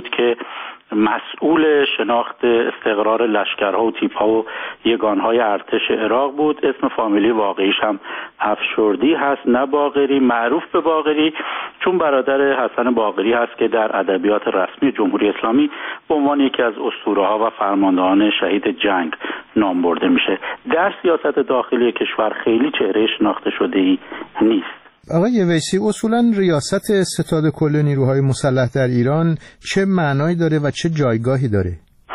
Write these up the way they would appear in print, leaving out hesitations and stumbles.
بود که مسئول شناخت استقرار لشکرها و تیپ‌ها و یگانهای ارتش عراق بود. اسم فامیلی واقعیش هم افشردی هست، نه باقری، معروف به باقری چون برادر حسن باقری هست که در ادبیات رسمی جمهوری اسلامی به عنوان یکی از اسطوره‌ها و فرماندهان شهید جنگ نام برده میشه. در سیاست داخلی کشور خیلی چهره شناخته شده‌ای نیست. آقای ویسی، اصولاً ریاست ستاد کل نیروهای مسلح در ایران چه معنایی داره و چه جایگاهی داره؟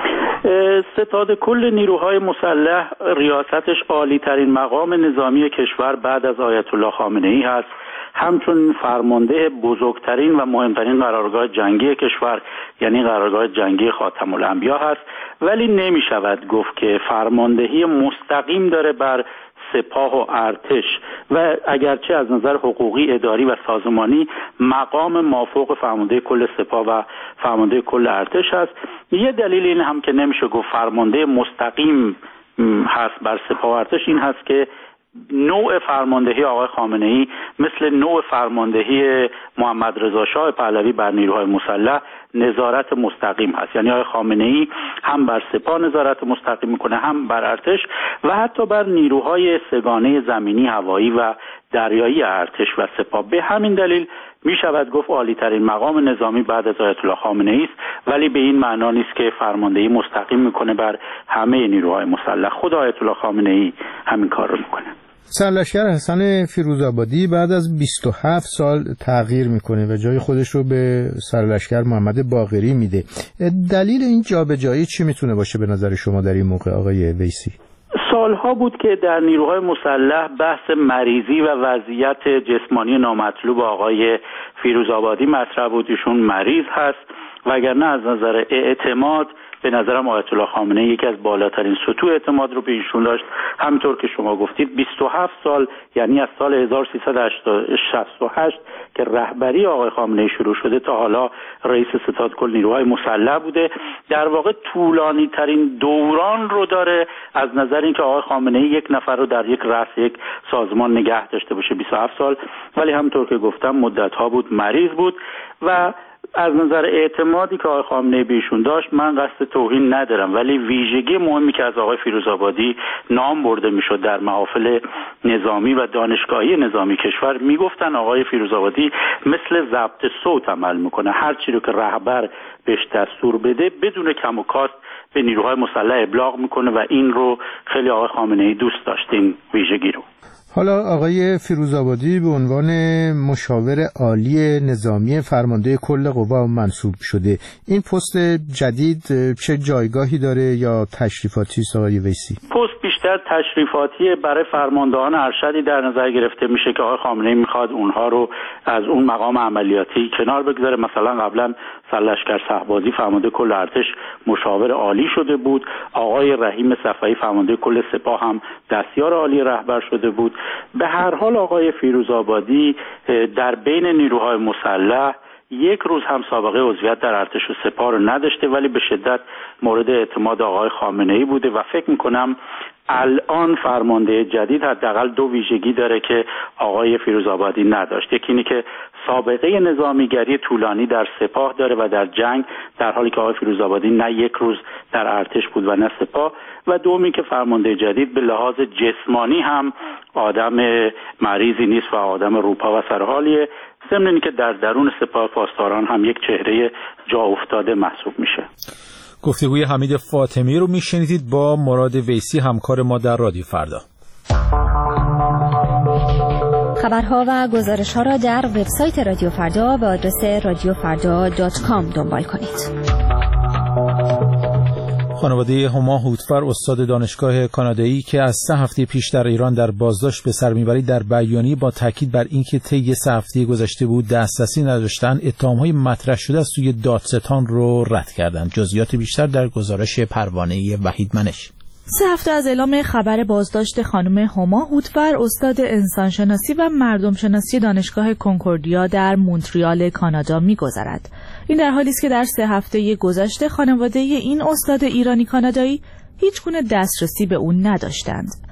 ستاد کل نیروهای مسلح ریاستش عالی ترین مقام نظامی کشور بعد از آیت الله خامنه‌ای هست، همچون فرمانده بزرگترین و مهمترین قرارگاه جنگی کشور یعنی قرارگاه جنگی خاتم الانبیا هست، ولی نمی شود گفت که فرماندهی مستقیم داره بر سپاه و ارتش و اگرچه از نظر حقوقی، اداری و سازمانی مقام مافوق فرمانده کل سپاه و فرمانده کل ارتش هست. یه دلیل این هم که نمیشه گفت فرمانده مستقیم هست بر سپاه و ارتش این هست که نوع فرماندهی آقای خامنه‌ای مثل نوع فرماندهی محمد رضا شاه پهلوی بر نیروهای مسلح نظارت مستقیم هست، یعنی آقای خامنه‌ای هم بر سپاه نظارت مستقیم میکنه، هم بر ارتش و حتی بر نیروهای سگانه زمینی، هوایی و دریایی ارتش و سپاه. به همین دلیل می شود گفت عالی ترین مقام نظامی بعد از آیت الله خامنه‌ای است، ولی به این معنا نیست که فرماندهی مستقیم میکنه بر همه نیروهای مسلح. خود آیت الله خامنه‌ای همین کار رو میکنه. سرلشکر حسن فیروزآبادی بعد از 27 سال تغییر میکنه و جای خودش رو به سرلشکر محمد باقری میده. دلیل این جابجایی چی میتونه باشه به نظر شما در این موقع آقای ویسی؟ سالها بود که در نیروهای مسلح بحث مریضی و وضعیت جسمانی نامطلوب آقای فیروزآبادی مطرح بود. ایشون مریض هست وگرنه از نظر اعتماد به نظرم آیت الله خامنه‌ای یکی از بالاترین سطوح اعتماد رو به ایشون داشت. همینطور که شما گفتید 27 سال یعنی از سال 1368 که رهبری آقای خامنه‌ای شروع شده تا حالا رئیس ستاد کل نیروهای مسلح بوده. در واقع طولانی ترین دوران رو داره از نظر اینکه آقای خامنه‌ای یک نفر رو در یک رأس یک سازمان نگه داشته باشه 27 سال، ولی همونطور که گفتم مدت‌ها بود مریض بود و از نظر اعتمادی که آقای خامنه‌ای به ایشون داشت من قصد توهین ندارم، ولی ویژگی مهمی که از آقای فیروزآبادی نام برده میشد در محافل نظامی و دانشگاهی نظامی کشور میگفتن آقای فیروزآبادی مثل ضبط صوت عمل میکنه، هر چی رو که رهبر بهش دستور بده بدون کم و کاست به نیروهای مسلح ابلاغ میکنه و این رو خیلی آقای خامنه‌ای دوست داشت این ویژگی رو. حالا آقای فیروزآبادی به عنوان مشاور عالی نظامی فرمانده کل قوا منصوب شده. این پست جدید چه جایگاهی داره یا تشریفاتی است آقای ویسی؟ پست بیشتر تشریفاتی برای فرماندهان ارشدی در نظر گرفته میشه که آقای خامنه‌ای میخواد اونها رو از اون مقام عملیاتی کنار بگذاره. مثلا قبلا سرلشکر صهبازی فرمانده کل ارتش مشاور عالی شده بود، آقای رحیم صفایی فرمانده کل سپاه هم دستیار عالی رهبر شده بود. به هر حال آقای فیروزآبادی در بین نیروهای مسلح یک روز هم سابقه عضویت در ارتش و سپاه رو نداشته، ولی به شدت مورد اعتماد آقای خامنه‌ای بوده و فکر میکنم الان فرمانده جدید حداقل دو ویژگی داره که آقای فیروزآبادی نداشت. یکی اینه که سابقه نظامیگری طولانی در سپاه داره و در جنگ، در حالی که آقای فیروزآبادی نه یک روز در ارتش بود و نه سپاه. و دومی که فرمانده جدید به لحاظ جسمانی هم آدم مریضی نیست و آدم روپا و سرحالیه، ضمن اینکه در درون سپاه پاسداران هم یک چهره جا افتاده محسوب میشه. گفتگوی حمید فاطمی رو میشنیدید با مراد ویسی همکار ما در رادیو فردا. خبرها و گزارش‌ها را در وبسایت رادیو فردا به آدرس radiofarda.com دنبال کنید. خانواده هما هوتفر استاد دانشگاه کانادایی که از 3 هفته پیش در ایران در بازداشت به سر میبرید در بیانیه با تاکید بر اینکه طی 3 هفته گذشته بود دسترسی نداشتن اتهام‌های مطرح شده از سوی دادستان رو رد کردند. جزئیات بیشتر در گزارش پروانه وحید منش. 3 هفته از اعلام خبر بازداشت خانم هما هوتفر استاد انسانشناسی و مردمشناسی دانشگاه کنکوردیا در مونتریال کانادا می‌گذرد. این در حالی است که در 3 هفته گذشته خانواده این استاد ایرانی کانادایی هیچ گونه دسترسی به اون نداشتند.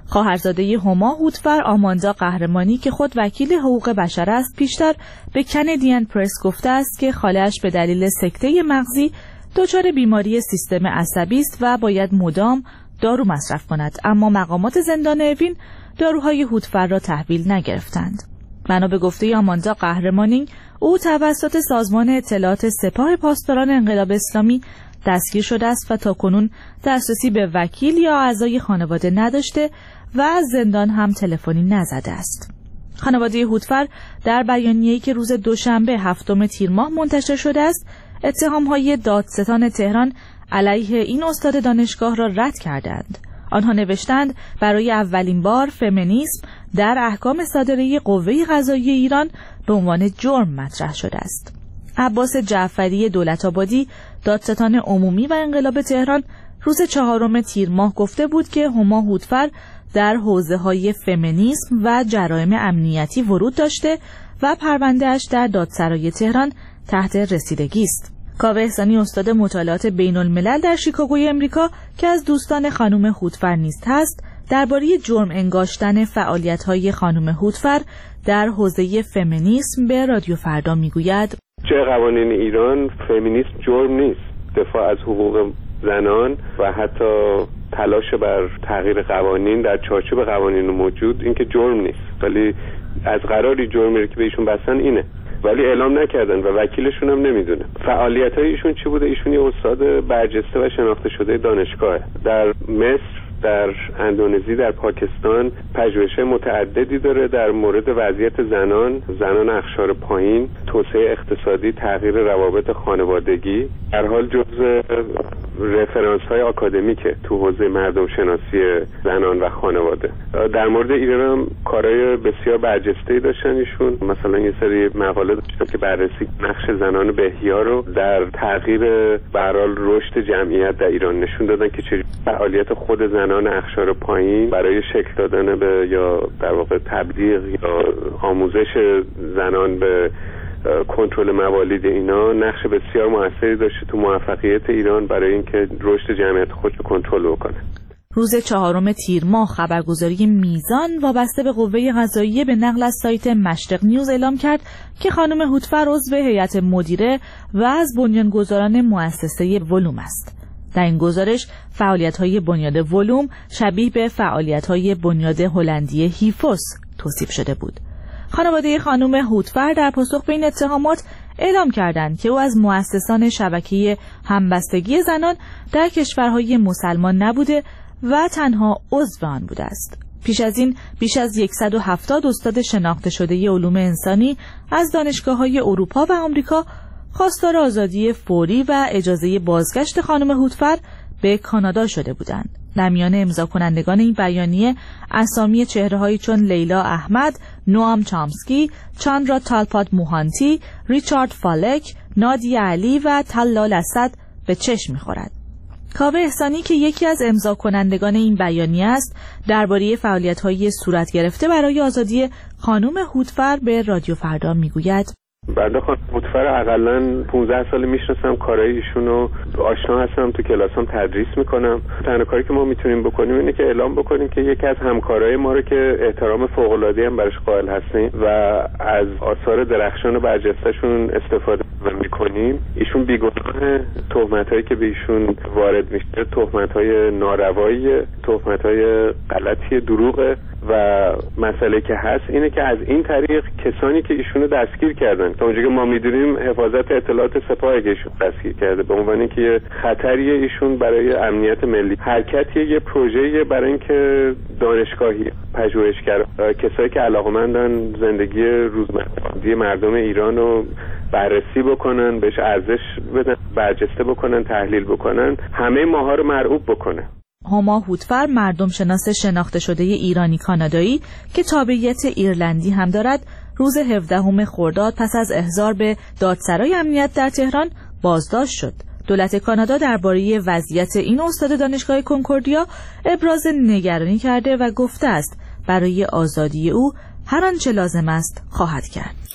خواهرزاده هما هودفر، آماندا قهرمانی که خود وکیل حقوق بشر است، پیشتر به کندین پرس گفته است که خاله‌اش به دلیل سکته مغزی دچار بیماری سیستم عصبی است و باید مدام دارو مصرف کند، اما مقامات زندان اوین داروهای هودفر را تحویل نگرفتند. بنا به گفته آماندا قهرمانی، او توسط سازمان اطلاعات سپاه پاسداران انقلاب اسلامی دستگیر شده است و تاکنون دسترسی به وکیل یا اعضای خانواده نداشته و از زندان هم تلفنی نزده است. خانواده هودفر در بیانیه‌ای که روز دوشنبه 7 تیر ماه منتشر شده است، اتهام‌های دادستان تهران علیه این استاد دانشگاه را رد کردند. آنها نوشتند برای اولین بار فمینیسم در احکام صادره قوه قضاییه ایران به عنوان جرم مطرح شده است. عباس جعفری دولت‌آبادی، دادستان عمومی و انقلاب تهران، روز 4 تیر ماه گفته بود که هما هودفر در حوزه‌های فمینیسم و جرایم امنیتی ورود داشته و پرونده‌اش در دادسرای تهران تحت رسیدگی است. کاوه احسانی، استاد مطالعات بین‌الملل در شیکاگوی امریکا که از دوستان خانم هودفر نیز هست، درباره جرم انگاشتن فعالیت‌های خانم هودفر در حوزه فمینیسم به رادیو فردا میگوید: جای قوانین ایران فمینیسم جرم نیست. دفاع از حقوق زنان و حتی تلاش بر تغییر قوانین در چارچوب قوانین موجود این که جرم نیست، ولی از قراری جرمی که به ایشون بستن اینه، ولی اعلام نکردن و وکیلشون هم نمیدونه. فعالیت‌های ایشون چی بوده؟ ایشون یه استاد برجسته و شناخته شده دانشگاهه. در مصر، در اندونزی، در پاکستان پژوهش متعددی داره در مورد وضعیت زنان اقشار پایین، توسعه اقتصادی، تغییر روابط خانوادگی. در حال جزء رفرانس‌های آکادمیکه تو حوزه مردم شناسی زنان و خانواده. در مورد ایران هم کارهای بسیار برجسته‌ای داشتن ایشون. مثلا یه سری مقاله داشتن که بررسی نقش زنان بهیا رو در تغییر به هر حال رشد جمعیت در ایران نشون دادن که چه فعالیت خود زنان اقشار پایین برای شکل دادن به یا در واقع تبلیغ یا آموزش زنان به کنترل موالید اینا نقش بسیار موثری داشته تو موفقیت ایران برای اینکه رشد جمعیت خودش رو کنترل بکنه. روز 4 تیر ماه خبرگزاری میزان وابسته به قوه قضاییه به نقل از سایت مشرق نیوز اعلام کرد که خانم هودفر عضو هیئت مدیره و از بنیانگذاران مؤسسه ولوم است. در این گزارش فعالیت‌های بنیاد ولوم شبیه به فعالیت‌های بنیاد هلندی هیفوس توصیف شده بود. خانواده خانم هودفر در پاسخ به این اتهامات اعلام کردند که او از مؤسسان شبکه همبستگی زنان در کشورهای مسلمان نبوده و تنها عضو آن بوده است. پیش از این بیش از 170 استاد شناخته شده علوم انسانی از دانشگاه‌های اروپا و آمریکا خواستار آزادی فوری و اجازه بازگشت خانم هودفر به کانادا شده بودند. در میان امضا کنندگان این بیانیه اسامی چهره‌هایی چون لیلا احمد، نوام چامسکی، چاندرا تالپاد موهانتی، ریچارد فالک، نادیا علی و طلال اسد به چشم می‌خورد. کاوه احسانی که یکی از امضا کنندگان این بیانیه است، درباره فعالیت‌های صورت گرفته برای آزادی خانم هودفر به رادیو فردا میگوید: بنده خانم هودفر اقلاً 15 سال میشناسم، کارهای ایشون رو آشنا هستم، تو کلاسام تدریس میکنم. تنها کاری که ما میتونیم بکنیم اینه که اعلام بکنیم که یکی از همکارای ما رو که احترام فوق‌العاده‌ای هم براش قائل هستیم و از آثار درخشان و برجسته‌شون استفاده میکنیم، ایشون بیگناه. تهمتایی که به ایشون وارد میشه تهمت‌های ناروایی، تهمت‌های غلطی، دروغه و مسئله که هست اینه که از این طریق کسانی که ایشونو دستگیر کردن، تا اونجایی که ما میدونیم حفاظت اطلاعات سپاه ایشون دستگیر کرده، به عنوان اینکه یه خطری ایشون برای امنیت ملی، حرکتیه، یه پروژه‌ای برای اینکه دانشگاهی، پژوهشگر، کسایی که علاقه‌مندن زندگی روزمره مردم ایران رو بررسی بکنن، بهش ارزش بدن، برجسته بکنن، تحلیل بکنن، همه ماها رو مرعوب بکنه. هما هودفر مردم شناس شناخته شده ایرانی کانادایی که تابعیت ایرلندی هم دارد، روز 17 خرداد پس از احضار به دادسرای امنیت در تهران بازداشت شد. دولت کانادا درباره وضعیت این استاد دانشگاه کنکوردیا ابراز نگرانی کرده و گفته است برای آزادی او هر آنچه لازم است خواهد کرد.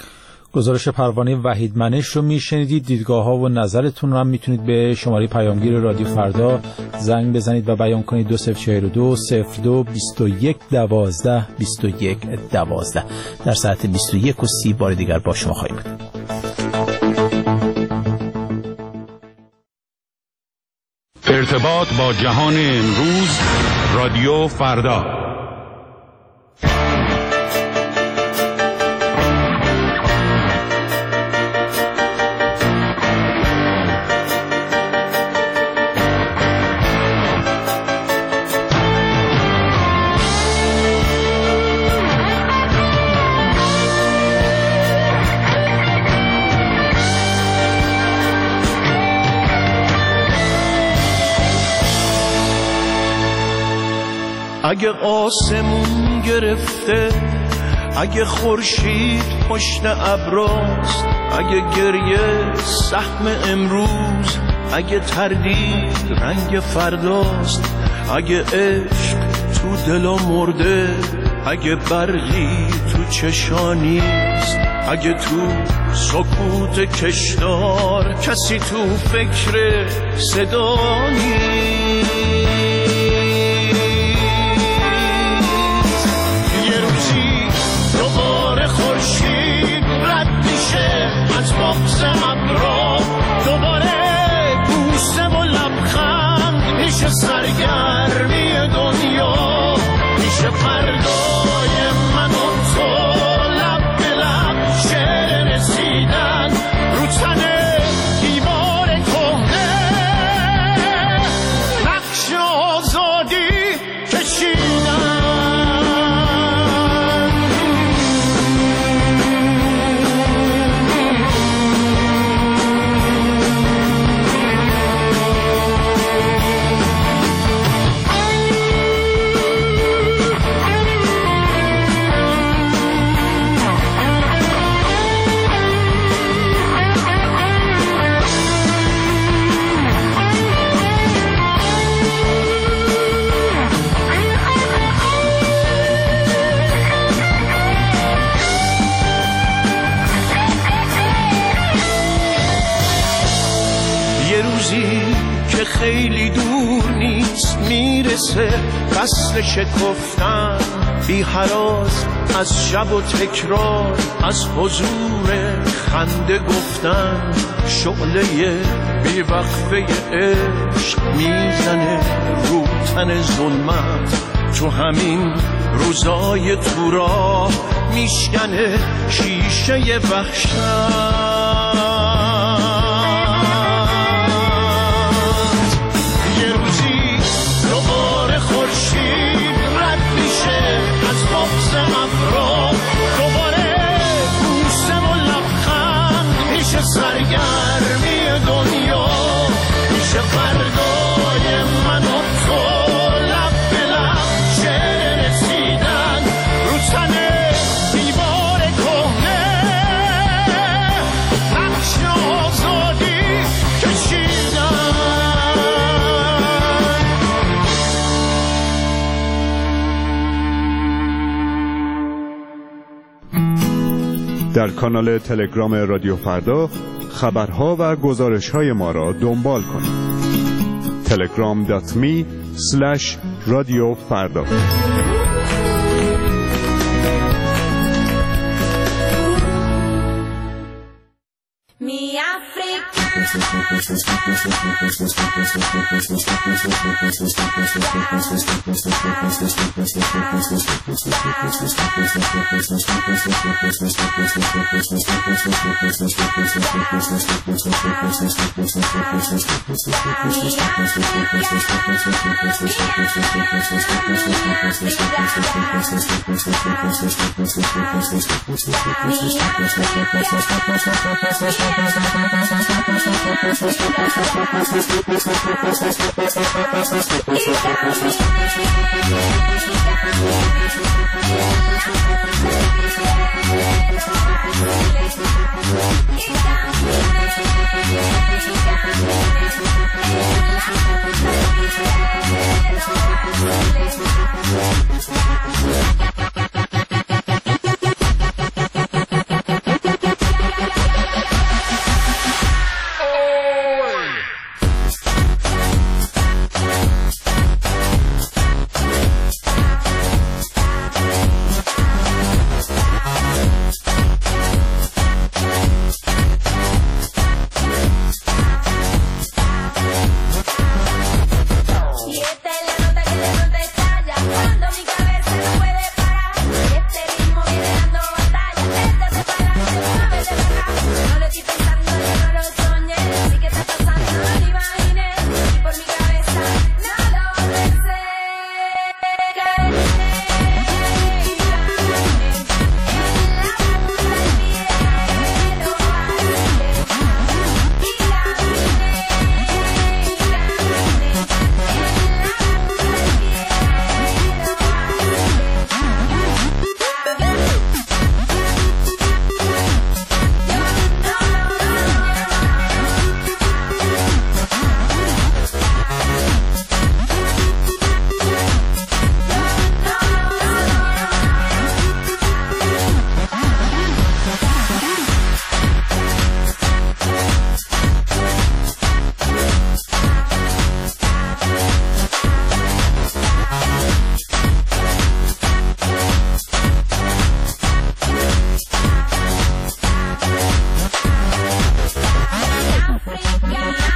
گزارش پروانه وحید منش رو میشنیدید. دیدگاه‌ها و نظرتون رو هم میتونید به شماره پیامگیر رادیو فردا زنگ بزنید و بیان کنید. 2042 02 21 12 21 12. در ساعت 21:30 بار دیگر با شما خواهیم بود. ارتباط با جهان امروز، رادیو فردا. اگه آسمون گرفته، اگه خورشید پشت ابراست، اگه گریه سهم امروز، اگه تردید رنگ فرداست، اگه عشق تو دلا مرده، اگه برقی تو چشانیست، اگه تو سکوت کشدار کسی تو فکر صدا نیست، دوباره خورشید رد میشه از بغض ابرا، دوباره بوسه و لبخند میشه سرگرمی دنیا، میشه فردای من و تو لب به لب شعر رسیدن رو تن دیوار کهنه، نقش آزادی کشیدن. خیلی دور نیست میرسه فصل شکفتن، بی هراس از شب و تکرار، از حضور خنده گفتن، شعله بی وقفه عشق میزنه رو تن ظلمت، تو همین روزای تو راه میشکنه شیشه وحشت. سرگرمی دنیا میشه فردای من و تو لب به لب شعر رسیدن رو تن دیوار کهنه، نقش آزادی کشیدن. در کانال تلگرام رادیو فردا خبرها و گزارش‌های ما را دنبال کنید. telegram.me/radiofarda.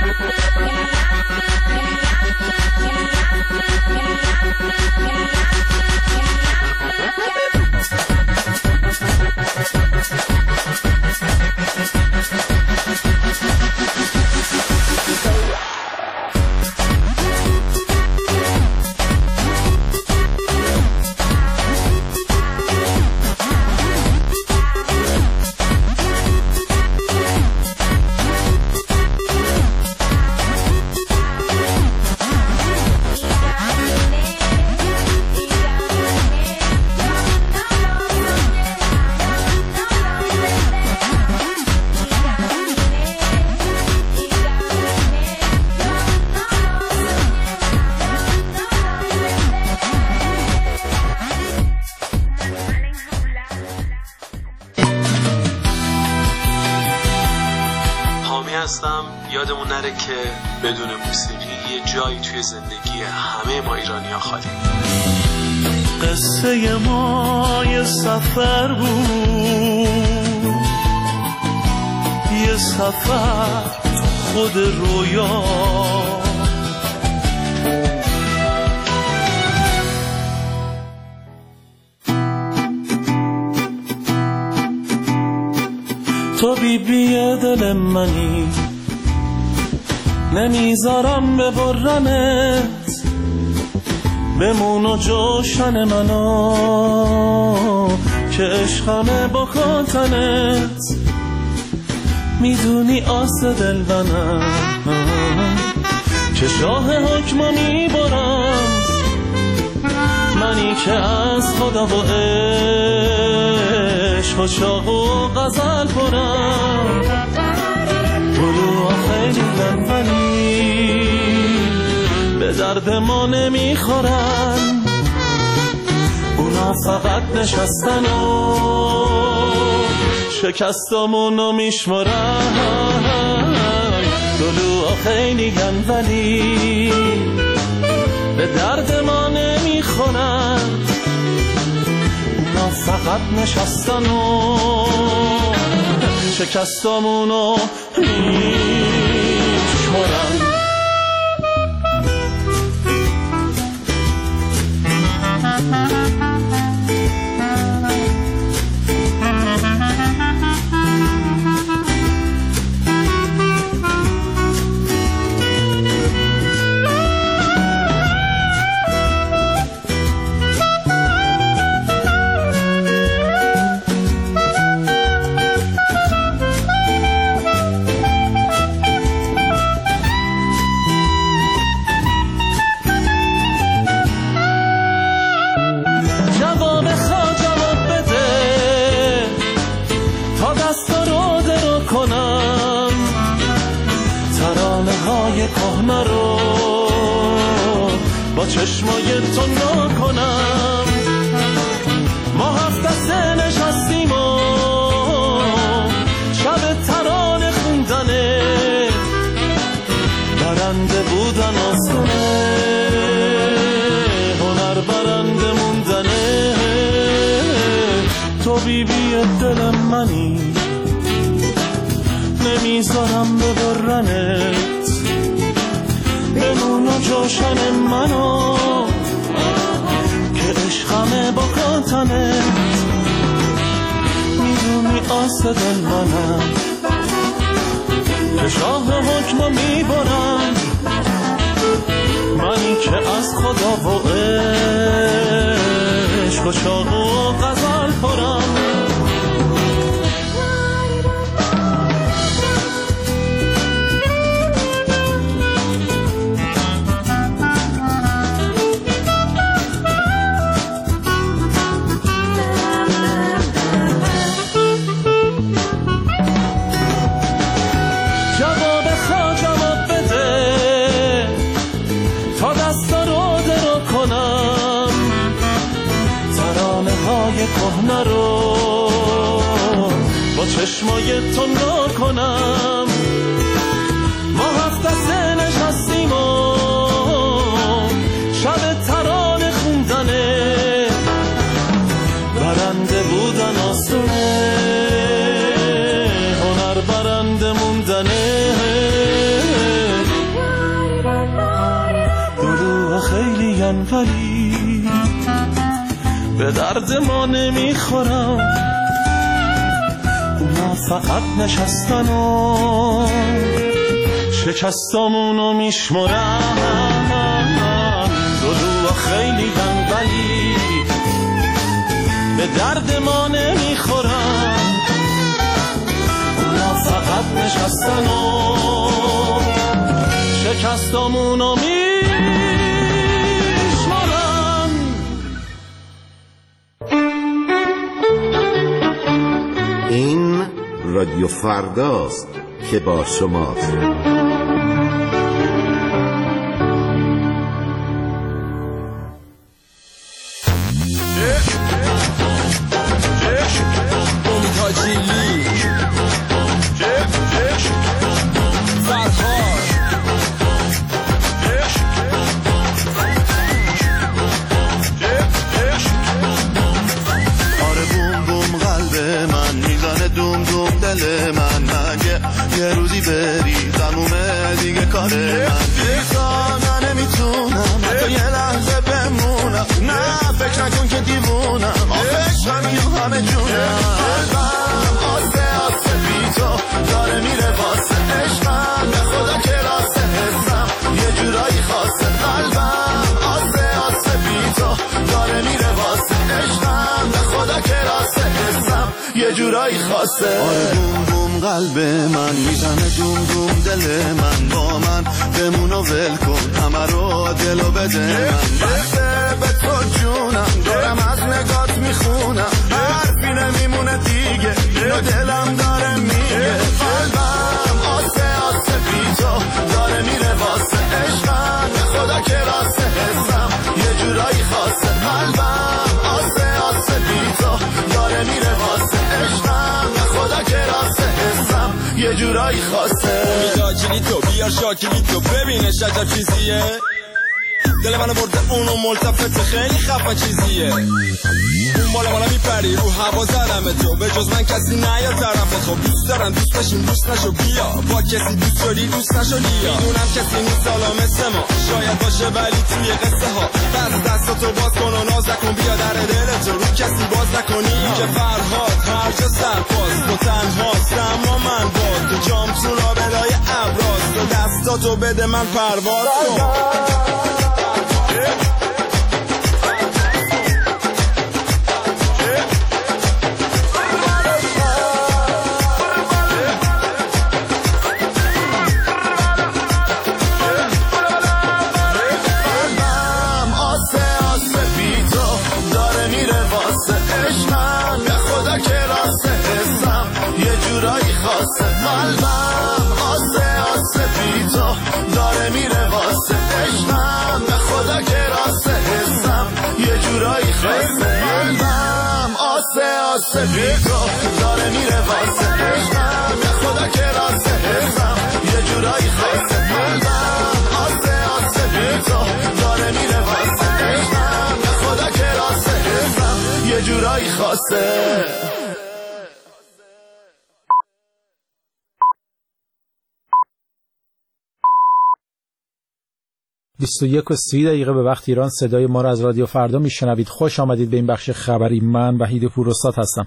هستم. یادمون نره که بدون موسیقی یه جایی توی زندگی همه ما ایرانی‌ها خالی. قصه ما یه سفر بود، یه سفر خود رویا، تو بیبی دل منی، نمیذارم ببرمت، بمون و جوشن منو که عشقمه با خاطنت، میدونی آس دل منم که شاه حکمو میبرم، منی که از خدا و عشق و شاق و غزل پرم، گلوها خیلی دنبالی به درد ما نمیخورن، اونا فقط نشستن و شکستامونو میشمرن، گلوها خیلی دنبالی به درد ما نمیخورن، اونا فقط نشستن و شکستامونو میشمرن. کهنه رو با چشمای تو نکنم، ما هفت دسته نشستیم و شب ترانه خوندنه، برنده بودن آسونه، هنر برنده موندنه، تو بیبی دل منی، نمیذارم ببرنت، بمون و جوشن منو که عشقمه با خاطنت، میدونی آس دل منم که شاه حکمو میبرم، منی که از خدا و عشق و شاق و غزل پرم. کهنه رو با چشمای تو نکنم، ما هفت دسته نشستیم و شب ترانه خوندنه، برنده بودن آسونه، هنر برنده موندنه، من ولی به درد ما نمیخورم. اونا فقط نشستن و شکستامونو میشمرن. دلوها خیلی دن ولی به درد ما نمیخورن. اونا فقط نشستن و شکستامونو میشمرن. این رادیو فرداست که با شماست. یه روزی بری تمومه دیگه کار من دیگه نمیتونم حتی یه لحظه بمونم. نه فکر نکن که دیوونم عشقم یا همه جونم. قلبم آسه آسه بی تو داره میره واسه عشقم به خدا که راسته حسم یه جورایی خاصه. قلبم آسه آسه بی تو داره میره واسه عشقم به خدا که راسته حسم یه جورایی خاصه. قلب من میزنه دوم دوم دل من با من بمون و ول کن همه رو دلو بده من. بسته به تو جونم دارم از نگات میخونم حرفی نمیمونه دیگه اینو دلم داره میگه. قلبم آسه آسه بی تو داره میره واسه عشقم به خدا که راسته حسم یه جورایی خاصه. قلبم آسه آسه بی تو داره میره واسه عشقم به خدا که راسته یه جورایی خاصه. امیدا کلی تو بیار شاکلی تو ببینش عجب چیزیه. دل منو برده اونو ملتفت خیلی خفه چیزیه. اون بالا میپری رو هوا زدم تو به جز من کسی نیاد طرف تو. دوست دارم دوست بشیم دوست نشو بیا با کسی دوست شدی دوست نشو لیا. میدونم کسی نیست حالا مثل ما شاید باشه ولی توی قصه ها دستاتو باز کن و ناز نکن بیا در دلتو رو کسی باز نکنی که فرهاد هرج سرپاس تو تنهاست اما من با تو جام تو لابلای ابراز تو دستاتو بده من پرواز کن. قلبم آسه آسه بی تو داره میره واسه عشقم به خدا که راسته حسم یه جورایی خاصه. قلبم آسه آسه بی تو داره میره واسه عشقم به خدا که راسته حسم یه جورایی خاصه. قلبم آسه آسه بی تو داره میره واسه عشقم به خدا که راسته حسم یه جورایی خاصه. 21:30 به وقت ایران. صدای ما را از رادیو فردا میشنوید. خوش آمدید به این بخش خبری. من وحید پوراستاد هستم.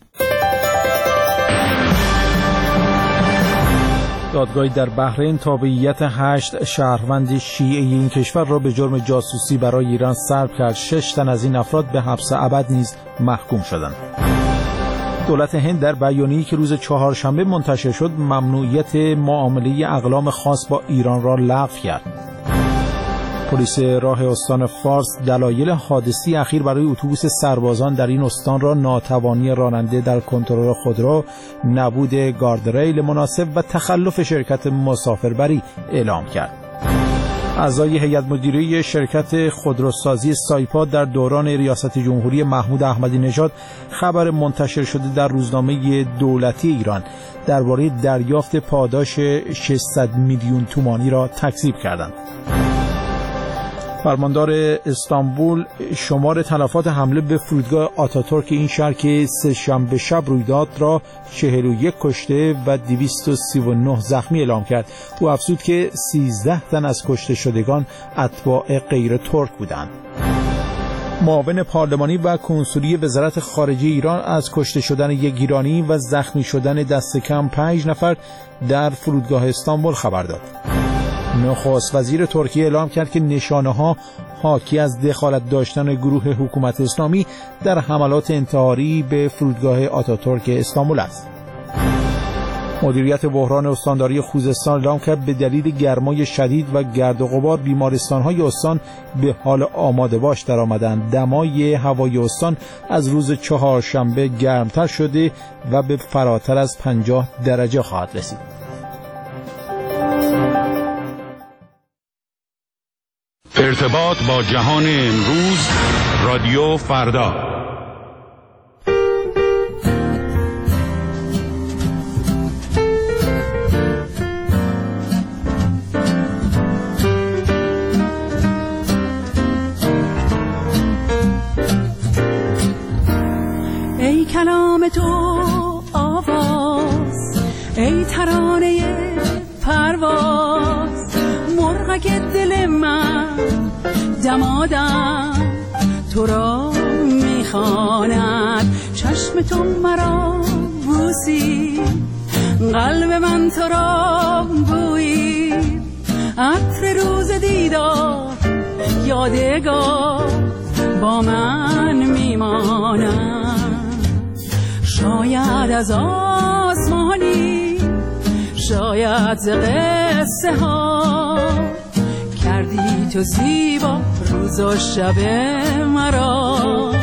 دادگاهی در بحرین تابعیت 8 شهروند شیعه این کشور را به جرم جاسوسی برای ایران سلب کرد. 6 تن از این افراد به حبس ابد نیز محکوم شدند. دولت هند در بیانیه‌ای که روز چهارشنبه منتشر شد ممنوعیت معامله اقلام خاص با ایران را لغو کرد. پلیس راه استان فارس دلایل حادثه اخیر برای اتوبوس سربازان در این استان را ناتوانی راننده در کنترل خودرو، نبود گاردریل مناسب و تخلف شرکت مسافربری اعلام کرد. اعضای هیئت مدیره شرکت خودروسازی سایپا در دوران ریاست جمهوری محمود احمدی نژاد خبر منتشر شده در روزنامه دولتی ایران درباره دریافت پاداش 600 میلیون تومانی را تکذیب کردند. فرماندار استانبول شمار تلفات حمله به فرودگاه آتاتورک این شهر که سه‌شنبه شب روی داد را 41 کشته و 239 زخمی اعلام کرد. او افزود که 13 تن از کشته شدگان اتباع غیر ترک بودند. معاون پارلمانی و کنسولی وزارت خارجه ایران از کشته شدن یک ایرانی و زخمی شدن دست کم 5 نفر در فرودگاه استانبول خبر داد. نخست وزیر ترکیه اعلام کرد که نشانه‌ها حاکی از دخالت داشتن گروه حکومت اسلامی در حملات انتحاری به فرودگاه آتاتورک استانبول است. مدیریت بحران استانداری خوزستان اعلام کرد به دلیل گرمای شدید و گرد و غبار بیمارستان‌های استان به حال آماده باش در آمدند. دمای هوای استان از روز چهارشنبه گرمتر شده و به فراتر از 50 درجه خواهد رسید. ارتباط با جهان امروز، رادیو فردا. ای کلام تو آواز، ای ترانه پرواز، مرغک دل من دمادم تو را میخواند. چشم تو مرا بوسی، قلب من تو را بویی، عطر روز دیدار یادگار با من میماند. شاید از آسمانی، شاید ز قصه ها، کردی تو زیبا روز و شب مرا.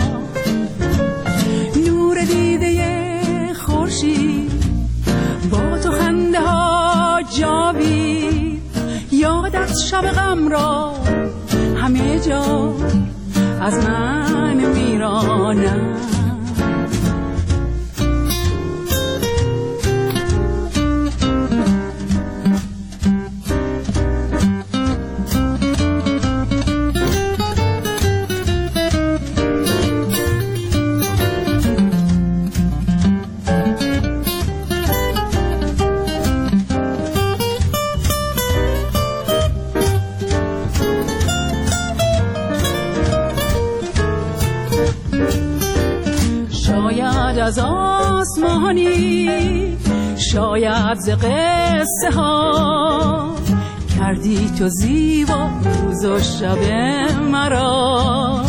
نور دیده خورشید با تو خنده ها جاوید، یادت شب غم را همه جا از من میراند. از آسمانی، شاید ز قصه ها، کردی تو زیبا روز و شب مرا.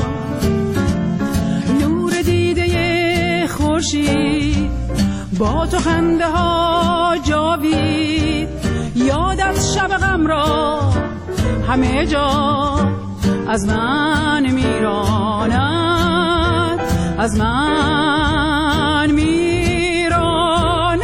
نور دیده خورشید با تو خنده ها جاوید، یادت شب غم را همه جا از من میراند، از من میراند.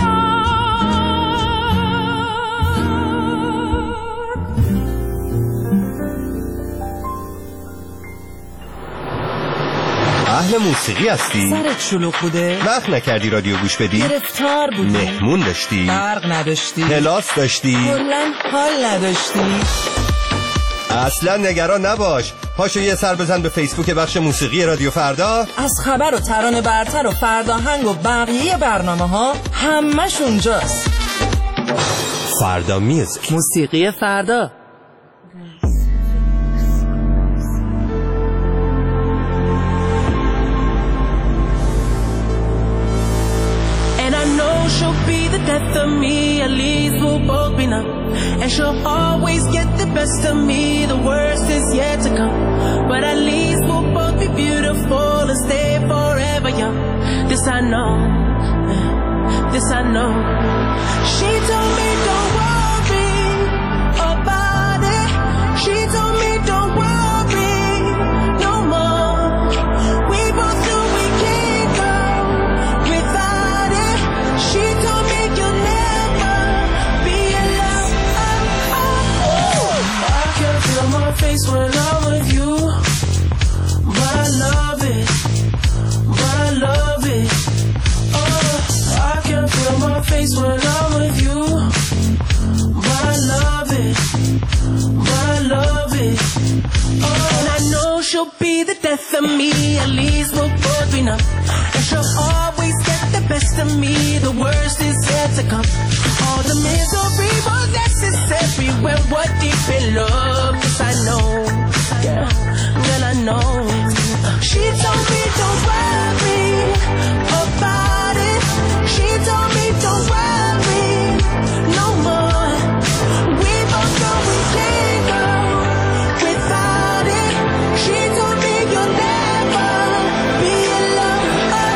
اهل موسیقی هستی؟ سرت شلوغ بوده؟ وقت نکردی رادیو گوش بدی؟ گرفتار بودی؟ مهمون داشتی؟ برق نداشتی؟ کلاس داشتی؟ کلاً حال نداشتی؟ اصلا نگران نباش، پاشو یه سر بزن به فیسبوک بخش موسیقی رادیو فردا. از خبر و ترانه برتر و فرداهنگ و بقیه برنامه ها همش اونجاست. فردا میوزیک، موسیقی فردا. She'll be the death of me, at least we'll both be numb. And she'll always get the best of me, the worst is yet to come. But at least we'll both be beautiful and stay forever young. This I know, this I know. She told me don't worry about it. She told me don't worry no more. We both knew we can't go without it. She told me you'll never be alone. I can feel my face when I'm with you, but I love it, but I love it. Oh, I can feel my face when I'm with you, but I love it, but I love it. Oh. she'll be the death of me. At least we'll both be numb. And she'll always get the best of me. The worst is yet to come. All the misery was necessary when we're deep in love. Yes, I know. Yeah, girl, I know. She told me don't worry about it. She told me don't worry no more. We both know we can't go without it. She told me you'll never be alone.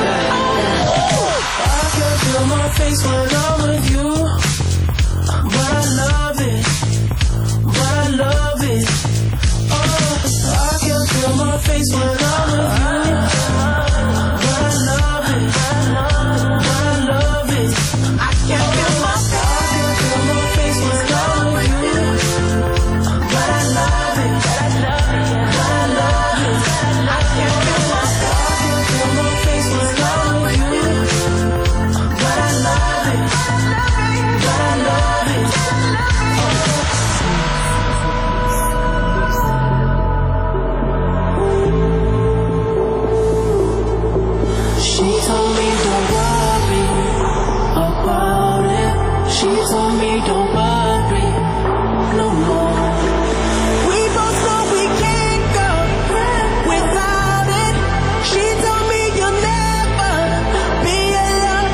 I can feel my face when I'm with you, but I love it, but I love it. Oh, I can feel my face when I'm with you, but I love it, but I love it. I can feel my face when I'm with you, but I love it, but I love it. I can feel my face when I'm with you, but I love it, but I love it. She told me don't worry about it. She told me don't worry no more. We both know we can't go without it. She told me you'll never be alone.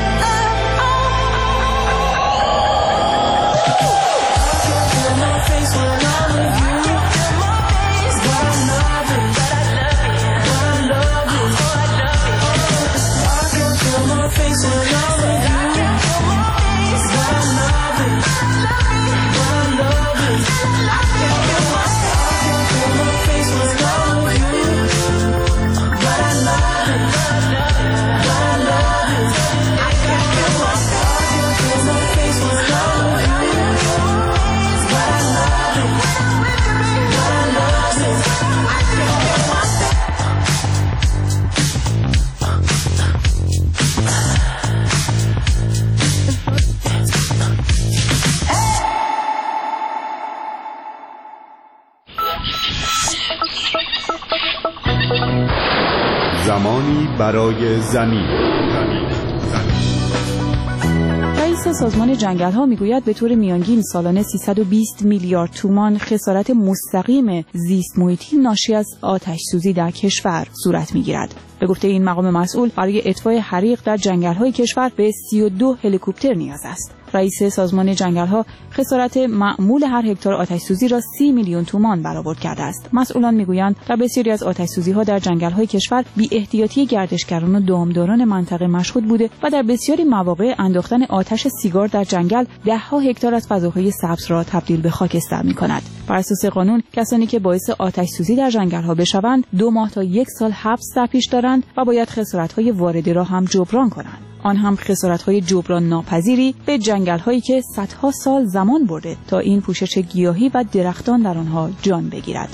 I can feel my face when I'm with you, but I love it, but I love it. I can feel my face when I'm with you, but I love it, but I love it. I can feel my face when I'm with you, but I love it, but I love it. I can feel my face when I'm with you, but I love it, but I love it. I can feel my زمانی برای زمین. رئیس سازمان جنگل‌ها میگوید به طور میانگین سالانه 320 میلیارد تومان خسارت مستقیم زیست محیطی ناشی از آتش‌سوزی در کشور صورت می‌گیرد. به گفته این مقام مسئول برای اطفاء حریق در جنگل‌های کشور به 32 هلیکوپتر نیاز است. رئیس سازمان جنگل‌ها خسارت معمول هر هکتار آتش‌سوزی را 30 میلیون تومان برآورد کرده است. مسئولان میگویند در بسیاری از آتش‌سوزی‌ها در جنگل‌های کشور بی‌احتیاطی گردشگران و دامداران منطقه مشهود بوده و در بسیاری مواقع انداختن آتش سیگار در جنگل ده‌ها هکتار از فضاهای سبز را تبدیل به خاکستر می‌کند. بر اساس قانون کسانی که باعث آتش‌سوزی در جنگل‌ها بشوند 2 ماه تا 1 سال حبس در پیش دارند و باید خسارت‌های وارده را هم جبران کنند. آن هم خسارت‌های جبران ناپذیری به جنگل‌هایی که صدها سال زمان برده تا این پوشش گیاهی و درختان در آنها جان بگیرد.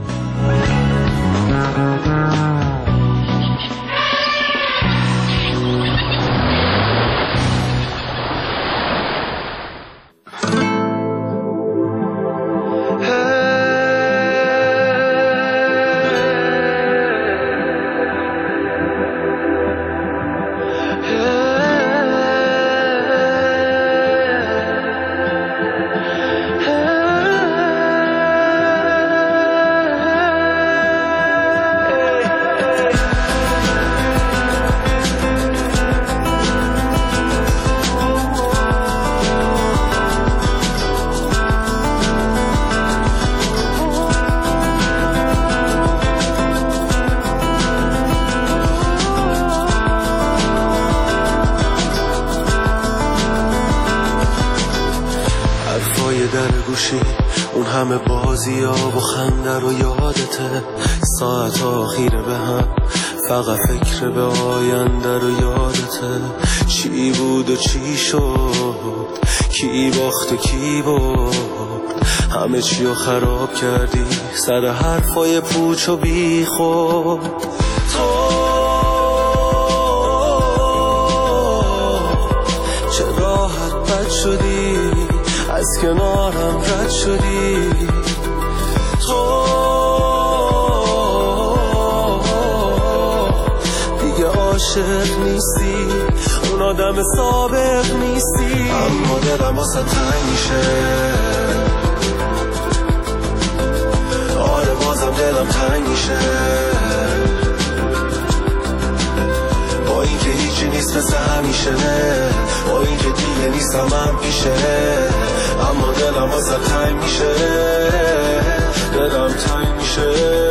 اون همه بازی ها و خنده رو یادته، ساعت آخیره به هم فقط فکر به آینده رو یادته. چی بود و چی شد، کی باخت و کی برد، همه چی رو خراب کردی سر حرفای پوچ و بی خود. تو چه راحت بد شدی، از کنارم رد شدی. تو عاشق نیستی، اون آدم سابق نیستی، اما دلم واسه تنگ میشه. آره بازم دلم تنگ میشه، با اینکه هیچی نیست مثل همیشه، با اینکه دیگه نیستم من پیشه، اما دلم واسه تنگ میشه، دلم تنگ میشه.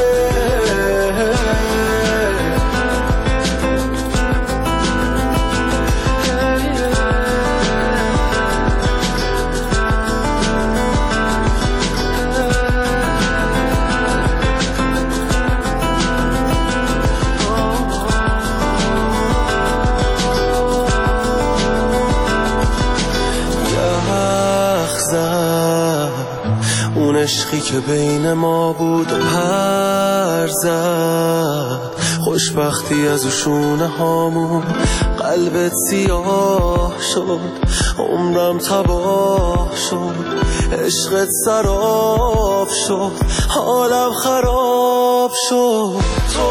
عشقی که بین ما بود و پر زد، خوشبختی از شونه هامون قلبت سیاه شد، عمرم تباه شد، عشقت سراب شد، حالم خراب شد.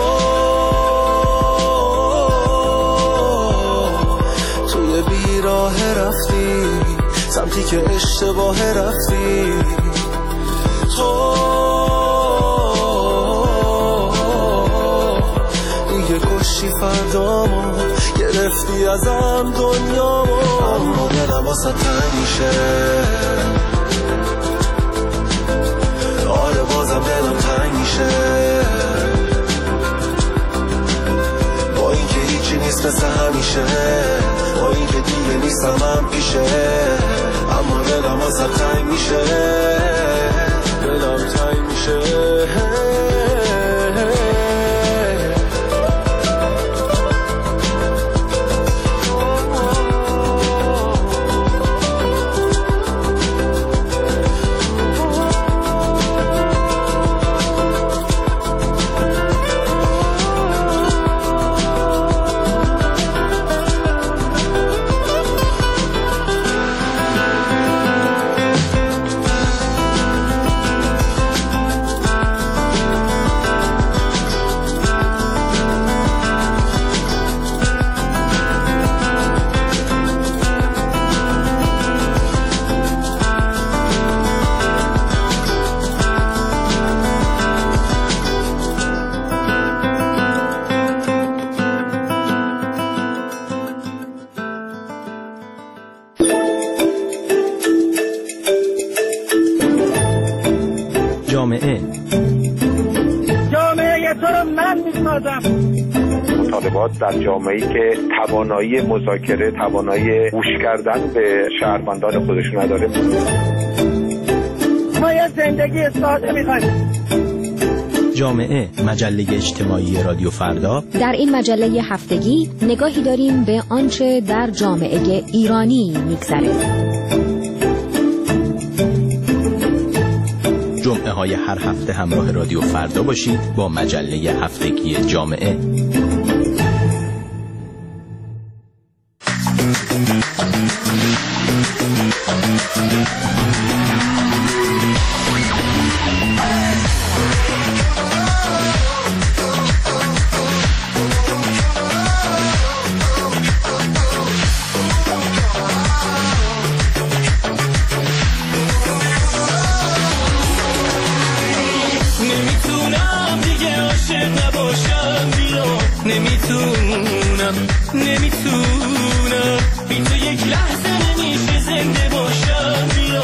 توی بیراه رفتی سمتی که اشتباه رفتی، دیگه کشی فردامو، گرفتی ازم دنیامو، اما دلم واسه تنگ میشه. آره بازم دلم تنگ میشه، با اینکه هیچی نیست مثل همیشه، با اینکه دیگه نیستم من پیشه، اما دلم واسه تنگ میشه، دلم تنگ میشه. مطالبات در جامعه‌ای که توانایی مذاکره، توانایی گوش کردن به شهروندان خودش نداره. ما یه زندگی ساده می‌خوایم. جامعه، مجله اجتماعی رادیو فردا. در این مجله هفتگی نگاهی داریم به آنچه در جامعه ایرانی می‌گذره. جمعه های هر هفته همراه رادیو فردا باشید با مجله هفتگی جامعه. نمیتونم بی تو یک لحظه نمیشه زنده باشم، بیا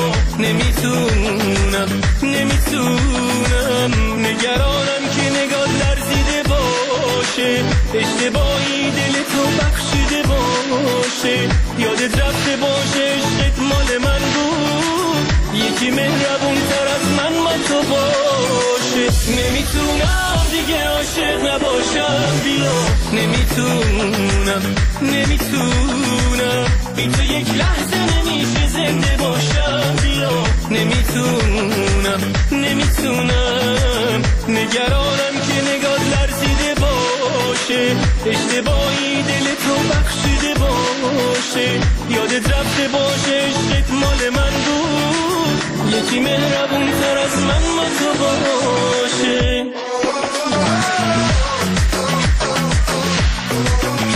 نمیتونم نگرانم که نگاه لرزیده باشه، اشتباهی دل تو بخشیده باشه، یادت رفته باشه عشقت مال من بود، یکی مهربون تر از من ما تو باشه. نمیتونم دیگه عاشق نباشم، بیا نمیتونم بی تو یک لحظه نمیشه زنده باشم، بیا نمیتونم نگرانم که نگاه لرزیده باشه، اشتباهی دل تو بخشیده باشه، یادت رفته باشه عشقت مال من بود، یکی مهربون تر از من ما تو باشه.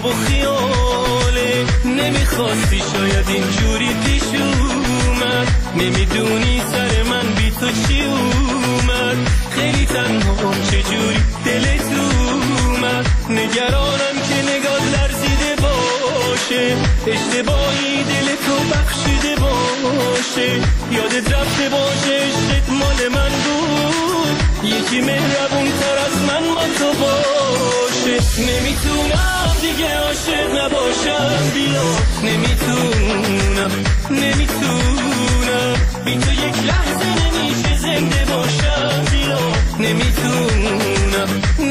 خواب و خیاله، نمیخواستی شاید اینجوری پیش اومد، نمیدونی سر من بی تو چی اومد، خیلی تنها چجوری دلت اومد، نگرانم که نگاه لرزیده باشه، اشتباهی دل تو بخشیده باشه، یادت رفته باشه عشقت مال من بود، یکی مهربون تر از من با تو باشه، نمیتونم دیگه عاشق نباشم بیا، نمیتونم بی تو یک لحظه نمیشه زنده باشم بیا، نمیتونم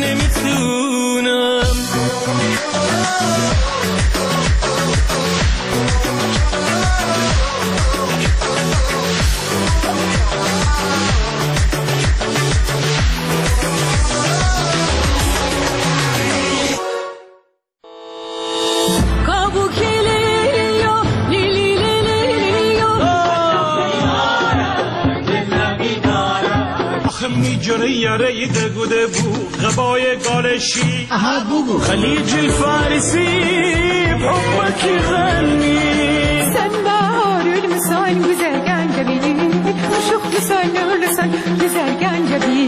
میجره یاره دگوده بو غبای گالشی خلیج الفارسی بحبك غني سنبار المسان güzelgen جبيني وشوف لسان güzelgen جبين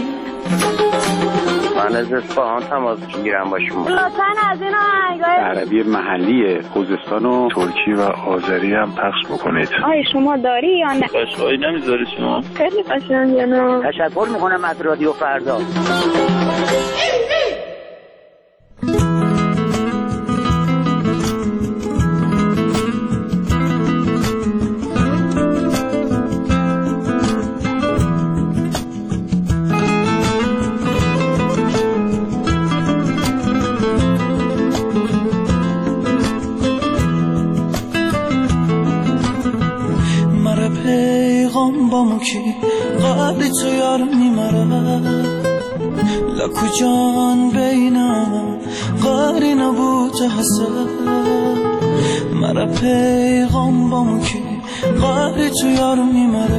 من از اصفهان تماس میگیرم با شما. لطفاً از این آهنگای عربی محلی خوزستان و ترکی و آذری هم پخش بکنید. آیا شما داری یا نه؟ قشقایی نمیذاری شما؟ خیلی قشنگه نه؟ تشکر میکنم از رادیو فردا. کی قد تو یار میمره لکو جان بینم قاری نبود حسد مرا پیغام بامو کی قد تو یار میمره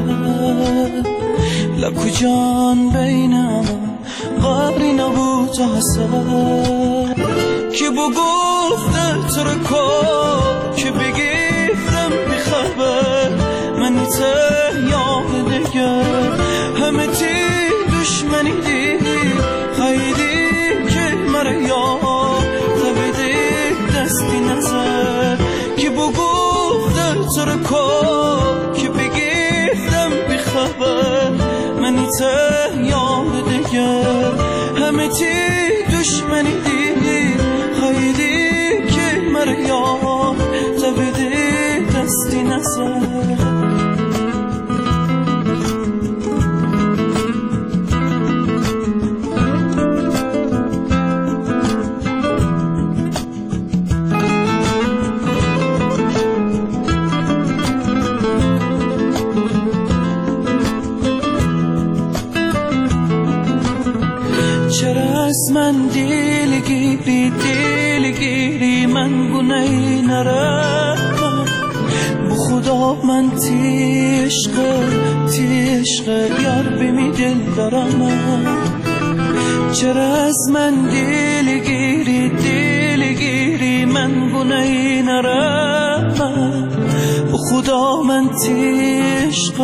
لکو جان بینم قاری نبود حسد کی بو گفته تو رو کو کی بگیفتم بخبر منی ته یاد دیگر همه تی دشمنی دی خیلی که مرا یاد تبیدی دستی نظر که بو گفته تو رو که که بگیفتم بخبر منی ته یاد دیگر همه تی دشمنی دی خیلی که مرا یاد تبیدی دستی نظر من دیلگیری من گناهی نرم بو خدا من تیشق یار بمی دل دارم چرا از من دیلگیری من گناهی نرم بو خدا من تیشق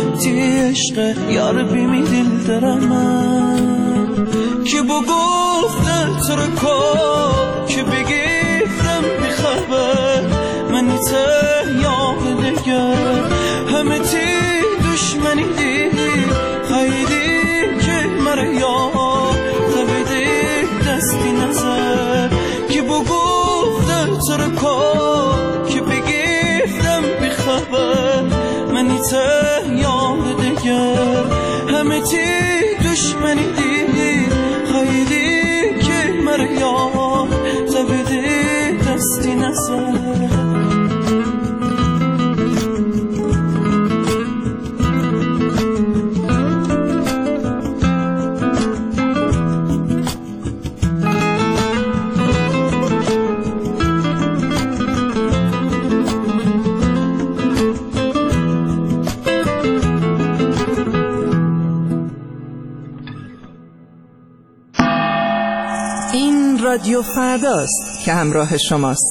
یار بمی دل دارم که بو گفته تو رو که بگیفتم بخبر منی ته یاد دیگر همه تی دشمنی دی خیلی که مرا یاد تبیدی دستی نظر که بو گفته تو رو که بگیفتم بخبر منی ته یاد دیگر همه تی دشمنی دی خیلی که مرا یاد تبیدی دستی نظر این این رادیو فرداست که همراه شماست.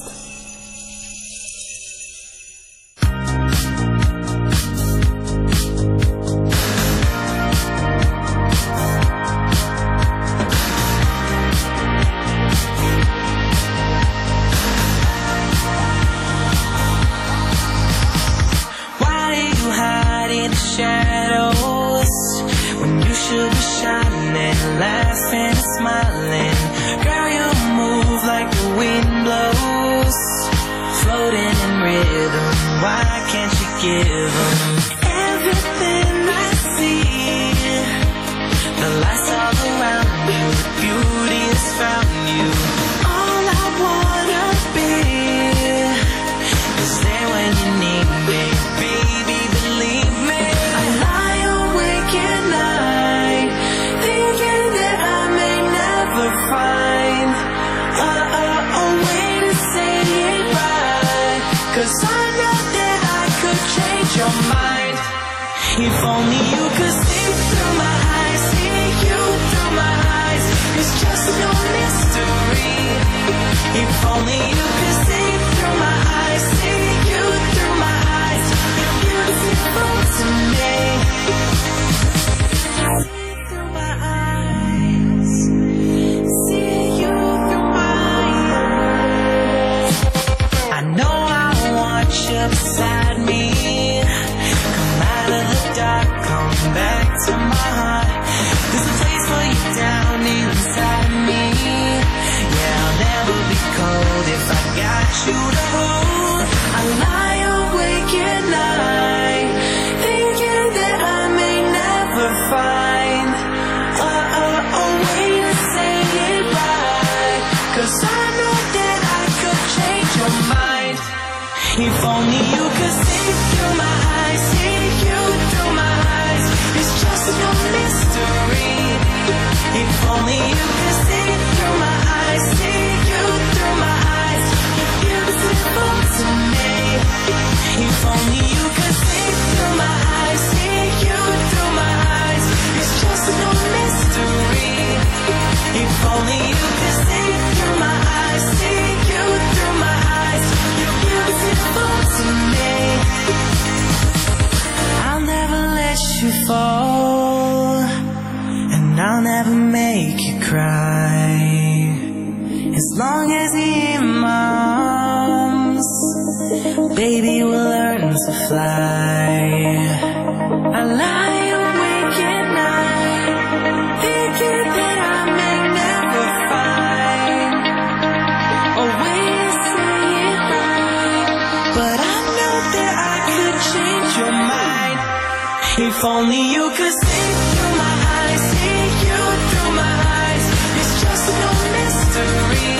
If only you could see through my eyes, see you through my eyes. It's just no mystery.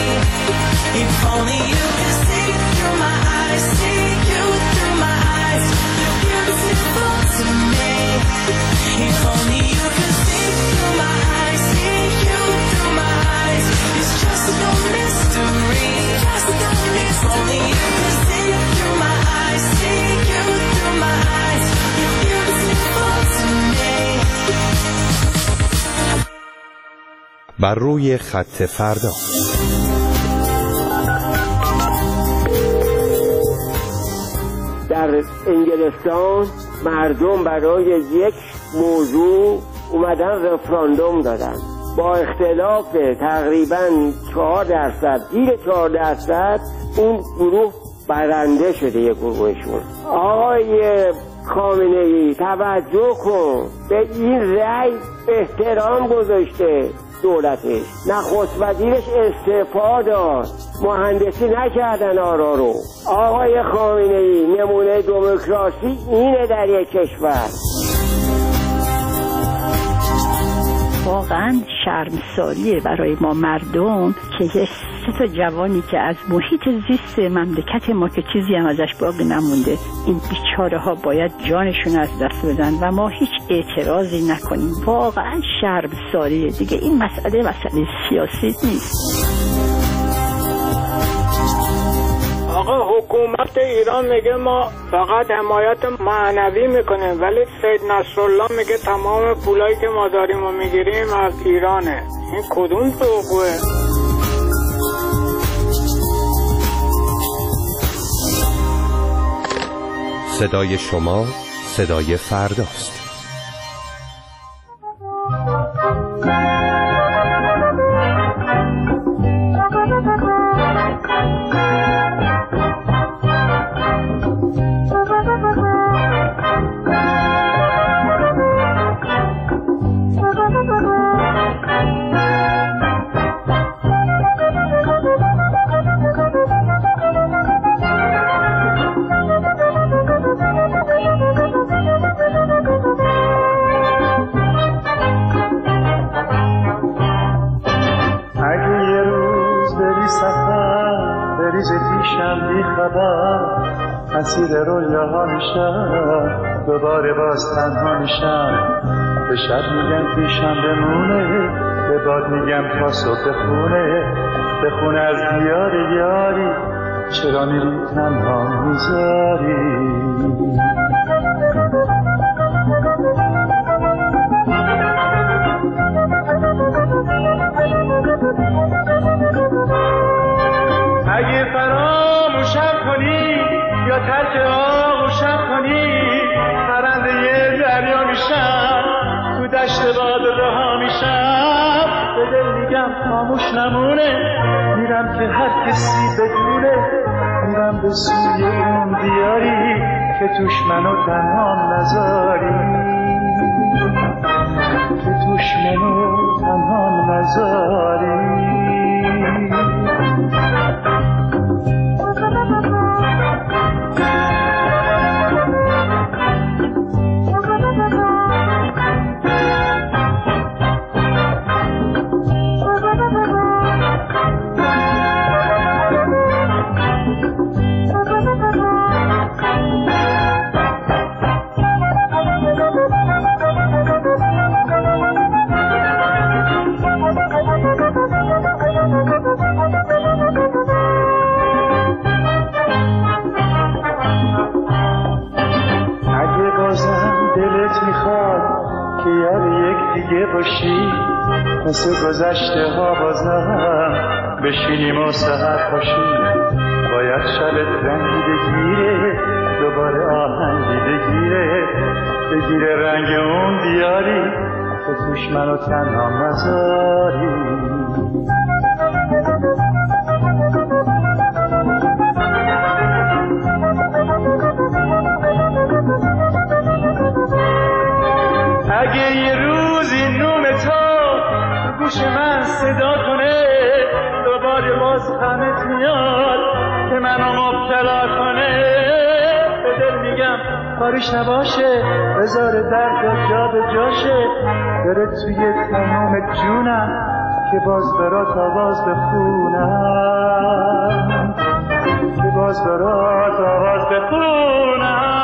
If only you could see through my eyes, see you through my eyes. You're beautiful to me. If only you could see through my eyes, see you through my eyes. It's just no mystery. Just no mystery. If only you could see through my eyes, see you through my eyes. You're beautiful to me. بر روی خط فردا. در انگلستان مردم برای یک موضوع اومدن رفراندوم دادن با اختلاف تقریبا 4%، زیر 4% اون گروه برنده شده. یک گروهشون آقای خامنه‌ای توجه کن به این رأی، احترام گذاشته دولتش، نخست وزیرش استعفا داد، مهندسی نکردن آرا رو. آقای خامنه‌ای نمونه دموکراسی اینه در یک کشور. واقعا شرمساریه برای ما مردم که یه سه جوانی که از محیط زیست مملکت ما که چیزی هم ازش باقی نمونده، این بیچاره ها باید جانشون از دست بدن و ما هیچ اعتراضی نکنیم. واقعا شرمساریه دیگه. این مسئله سیاسی نیست. آقا حکومت ایران میگه ما فقط حمایت معنوی میکنیم، ولی سید نصرالله میگه تمام پولایی که ما داریم و میگیریم از ایرانه. این کدوم توقعه؟ صدای شما صدای فرداست. اسیر رویاها میشم، دوباره باز تنها میشم. به شب میگم پیشم بمونه، به باد میگم تا صبح بخونه از دیار یاری، چرا میری تنها میذاری. اگه فراموشم کنی یا ترک آغوشم کنی، پرنده یه دریا میشم، تو دشت باد رها میشم. به دل میگم خاموش نمونه، میرم که هر کسی بدونه، میرم به سوی اون دیاری که توش منو تنها نذاری، که توش منو تنها نذاری. مثل گذشته ها بازم بشینیم و سحر پاشیم، باید شبت رنگی بگیره، دوباره آهنگی بگیره رنگ اون دیاری که توش منو تنها نذاری. اگه یه روزی نوم تو گوش من صدا کنه، دوباره باز غمت میاد که منو مبتلا کنه. به دل میگم کارش نباشه، بذار درد جا به جاشه، بره توی تمام جونم که باز برات آواز بخونم، که باز برات آواز بخونم.